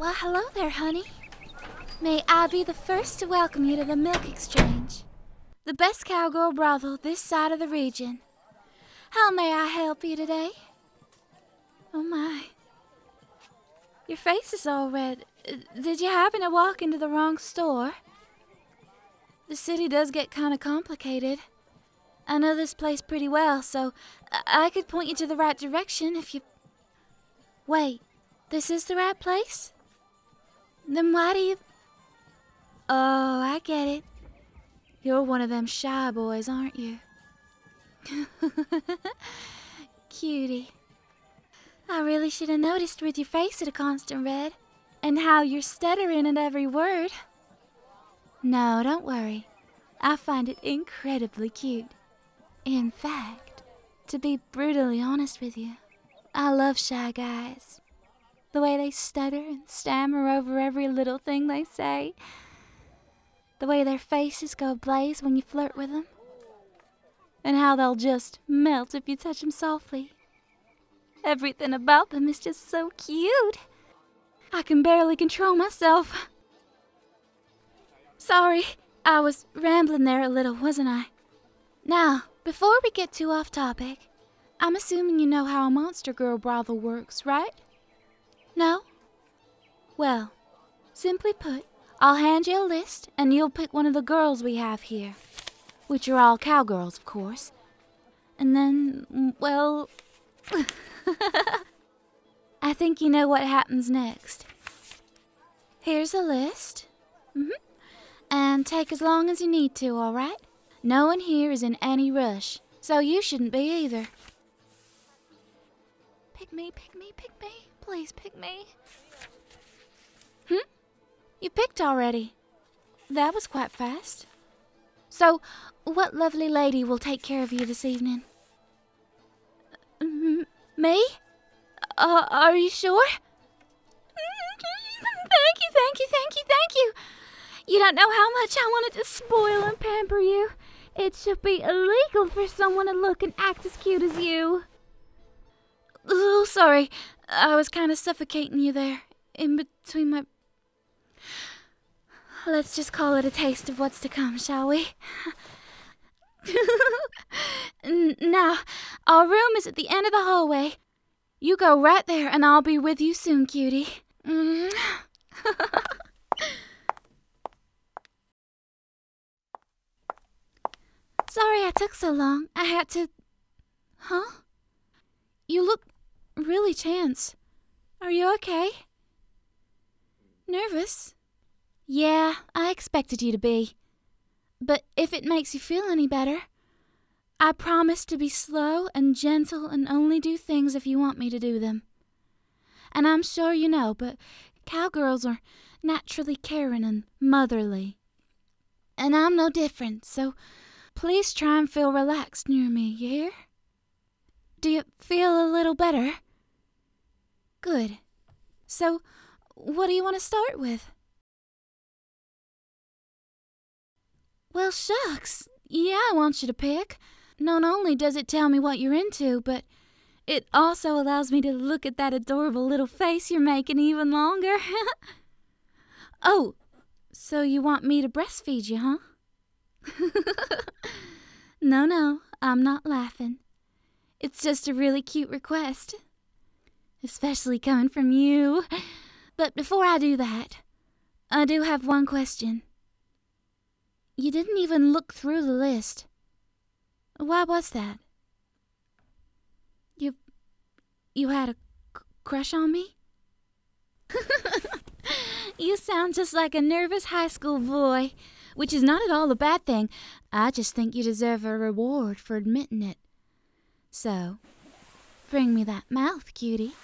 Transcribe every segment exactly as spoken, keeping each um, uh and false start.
Well, hello there, honey. May I be the first to welcome you to the Milk Exchange, the best cowgirl brothel this side of the region. How may I help you today? Oh my. Your face is all red. Did you happen to walk into the wrong store? The city does get kind of complicated. I know this place pretty well, so I could point you to the right direction if you... Wait, this is the right place? Then why do you... Oh, I get it. You're one of them shy boys, aren't you? Cutie. I really should have noticed with your face at a constant red, and how you're stuttering at every word. No, don't worry. I find it incredibly cute. In fact, to be brutally honest with you, I love shy guys. The way they stutter and stammer over every little thing they say. The way their faces go ablaze when you flirt with them. And how they'll just melt if you touch them softly. Everything about them is just so cute. I can barely control myself. Sorry, I was rambling there a little, wasn't I? Now, before we get too off topic, I'm assuming you know how a Monster Girl brothel works, right? No? Well, simply put, I'll hand you a list and you'll pick one of the girls we have here. Which are all cowgirls, of course. And then, well... I think you know what happens next. Here's a list. Mm-hmm. And take as long as you need to, all right? No one here is in any rush, so you shouldn't be either. Pick me, pick me, pick me. Please pick me. Hmm? You picked already. That was quite fast. So, what lovely lady will take care of you this evening? M- me? Uh, are you sure? Thank you, thank you, thank you, thank you. You don't know how much I wanted to spoil and pamper you. It should be illegal for someone to look and act as cute as you. Oh, sorry. I was kind of suffocating you there, in between my... Let's just call it a taste of what's to come, shall we? Now, our room is at the end of the hallway. You go right there, and I'll be with you soon, cutie. Sorry I took so long. I had to... Huh? You look really tense. Are you okay? Nervous? Yeah, I expected you to be. But if it makes you feel any better, I promise to be slow and gentle and only do things if you want me to do them. And I'm sure you know, but cowgirls are naturally caring and motherly. And I'm no different, so please try and feel relaxed near me, you hear? Do you feel a little better? Good. So, what do you want to start with? Well, shucks. Yeah, I want you to pick. Not only does it tell me what you're into, but it also allows me to look at that adorable little face you're making even longer. Oh, so you want me to breastfeed you, huh? No, no, I'm not laughing. It's just a really cute request. Especially coming from you. But before I do that, I do have one question. You didn't even look through the list. Why was that? You... you had a c- crush on me? You sound just like a nervous high school boy, which is not at all a bad thing. I just think you deserve a reward for admitting it. So, bring me that mouth, cutie.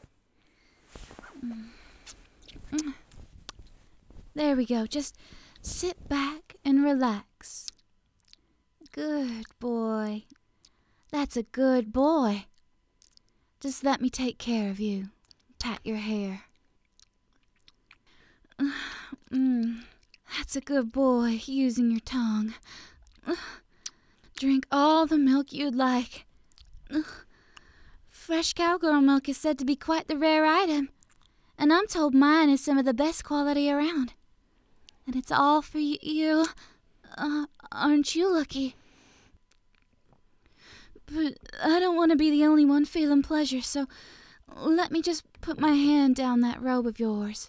There we go. Just sit back and relax. Good boy. That's a good boy. Just let me take care of you. Pat your hair. Mm, that's a good boy, using your tongue. Drink all the milk you'd like. Fresh cowgirl milk is said to be quite the rare item. And I'm told mine is some of the best quality around. And it's all for y- you. Uh, aren't you lucky? But I don't want to be the only one feeling pleasure, so let me just put my hand down that robe of yours.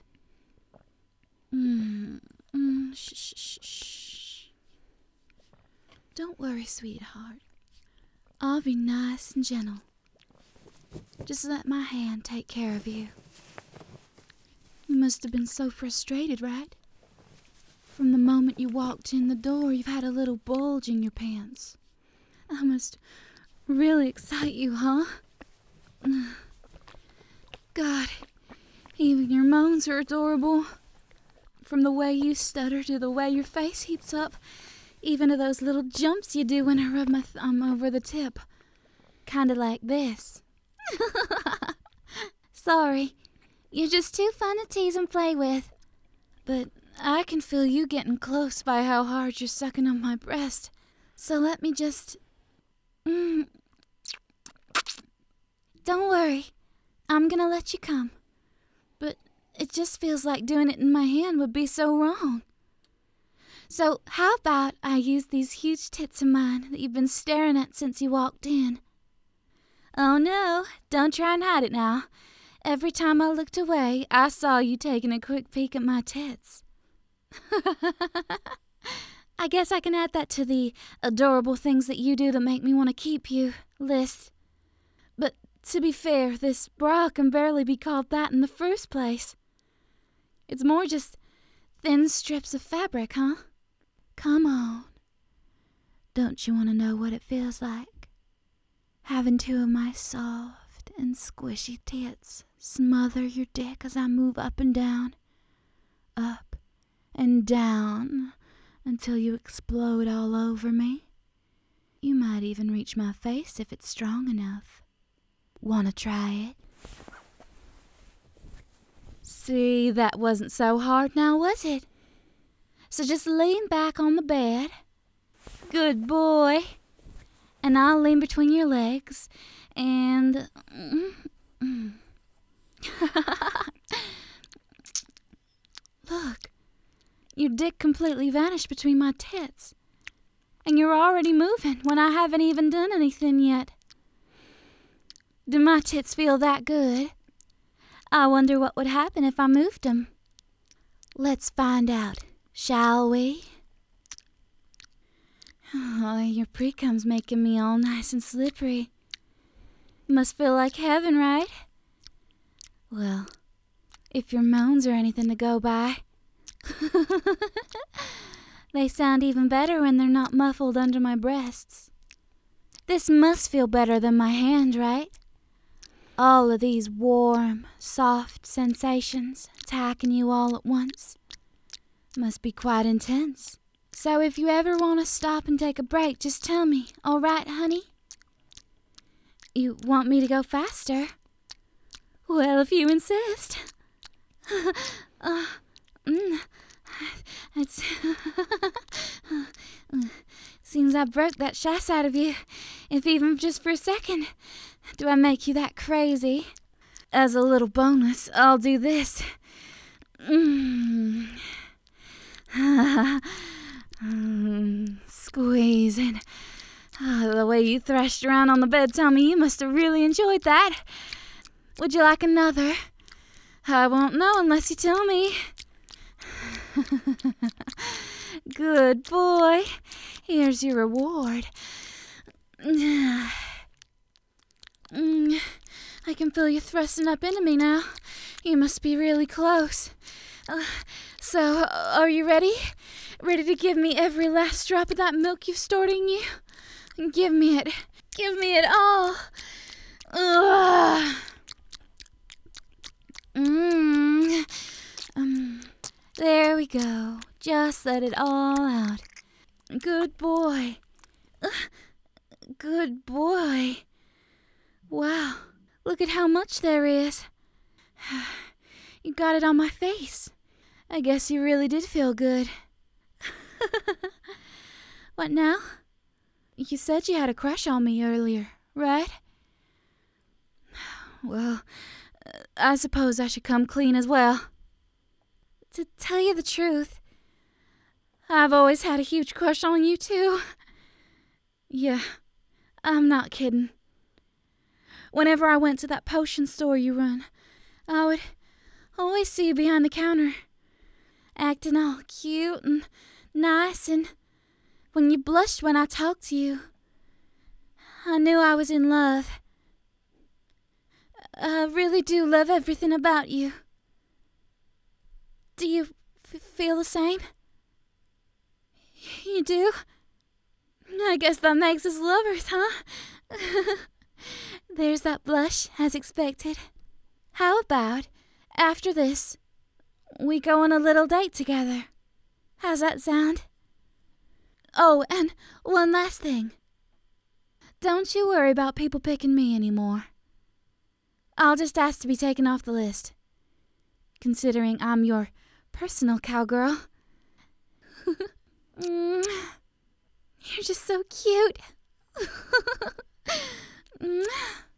Mm, mm, shh, shh, shh, shh. Don't worry, sweetheart. I'll be nice and gentle. Just let my hand take care of you. You must have been so frustrated, right? From the moment you walked in the door, you've had a little bulge in your pants. I must really excite you, huh? God, even your moans are adorable. From the way you stutter to the way your face heats up, even to those little jumps you do when I rub my thumb over the tip. Kinda like this. Sorry, you're just too fun to tease and play with. But I can feel you getting close by how hard you're sucking on my breast. So let me just... Mm. Don't worry, I'm gonna let you come. But it just feels like doing it in my hand would be so wrong. So how about I use these huge tits of mine that you've been staring at since you walked in? Oh no, don't try and hide it now. Every time I looked away, I saw you taking a quick peek at my tits. I guess I can add that to the adorable things that you do that make me want to keep you list. But to be fair, this bra can barely be called that in the first place. It's more just thin strips of fabric, huh? Come on. Don't you want to know what it feels like? Having two of my soft and squishy tits smother your dick as I move up and down, up and down, until you explode all over me. You might even reach my face if it's strong enough. Wanna try it? See, that wasn't so hard now, was it? So just lean back on the bed. Good boy. And I'll lean between your legs and... Look, your dick completely vanished between my tits. And you're already moving when I haven't even done anything yet. Do my tits feel that good? I wonder what would happen if I moved them. Let's find out, shall we? Oh, your pre-cum's making me all nice and slippery. Must feel like heaven, right? Well, if your moans are anything to go by. They sound even better when they're not muffled under my breasts. This must feel better than my hand, right? All of these warm, soft sensations attacking you all at once. Must be quite intense. So if you ever want to stop and take a break, just tell me, all right, honey? You want me to go faster? Well, if you insist. uh, mm, it's seems I broke that shy side of you, if even just for a second. Do I make you that crazy? As a little bonus, I'll do this. Mm. mm, squeezing. Oh, the way you thrashed around on the bed, tell me you must have really enjoyed that. Would you like another? I won't know unless you tell me. Good boy. Here's your reward. Mm, I can feel you thrusting up into me now. You must be really close. Uh, so, are you ready? Ready to give me every last drop of that milk you've stored in you? Give me it. Give me it all. Ugh. Mm. Um, there we go. Just let it all out. Good boy. Ugh. Good boy. Wow. Look at how much there is. You got it on my face. I guess you really did feel good. What now? You said you had a crush on me earlier, right? Well, I suppose I should come clean as well. To tell you the truth, I've always had a huge crush on you, too. Yeah, I'm not kidding. Whenever I went to that potion store you run, I would always see you behind the counter, acting all cute and nice, and when you blushed when I talked to you, I knew I was in love. I really do love everything about you. Do you f- feel the same? You do? I guess that makes us lovers, huh? There's that blush, as expected. How about, after this, we go on a little date together? How's that sound? Oh, and one last thing. Don't you worry about people picking me anymore. I'll just ask to be taken off the list, considering I'm your personal cowgirl. mm, you're just so cute. mm.